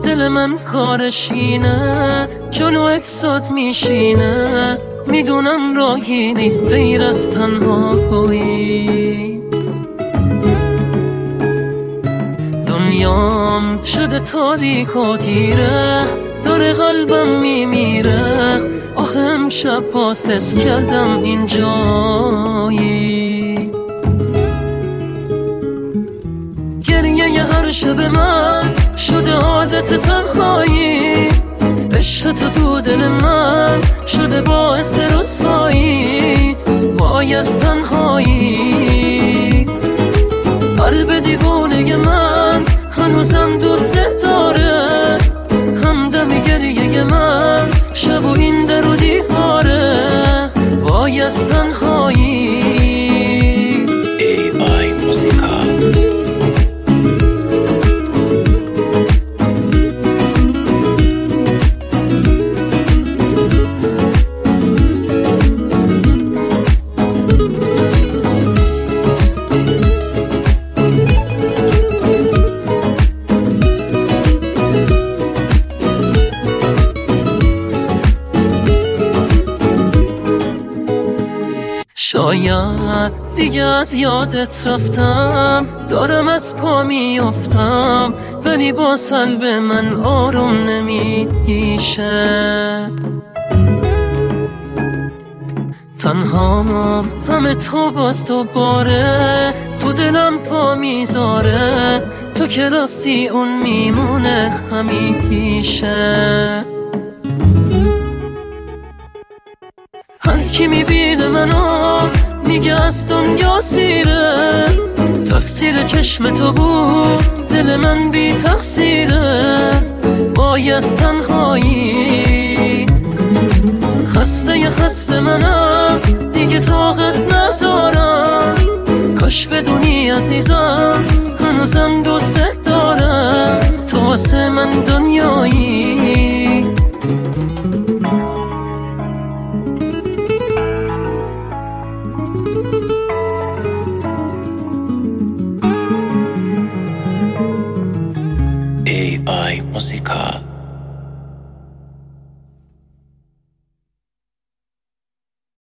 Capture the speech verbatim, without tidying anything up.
دل من کارش اینه، جلو اکسات میشینه، میدونم راهی نیست غیر از تنهایی. دنیام شده تاریک و تیره، داره قلبم میمیره، آخه امشب باز حس کردم اینجایی. گریه ی هر شب من شده عادت تنهایی، عشق تو تو دل من شده باعث رسوایی. وای از تنهایی، قلب دیوانه من هنوزم دوست داره، همدم گریه من شب و این در و دیواره. وای از تنهایی. ای آی موسیقا. شاید دیگه از یادت رفتم، دارم از پا میافتم، ولی با قلب من آروم نمیشه. تنهام همه تو باز دوباره، تو دلم پا میذاره، تو که رفتی اون میمونه همیشه. هر کی میبینه منو میگه از دنیا سیره، تقصیر چشم تو بود دل من بی تقصیره. وای از تنهایی، خسته ی خسته منم دیگه طاقت ندارم، کاش بدونی عزیزم هنوزم دوست دارم، تو واسه من دنیایی.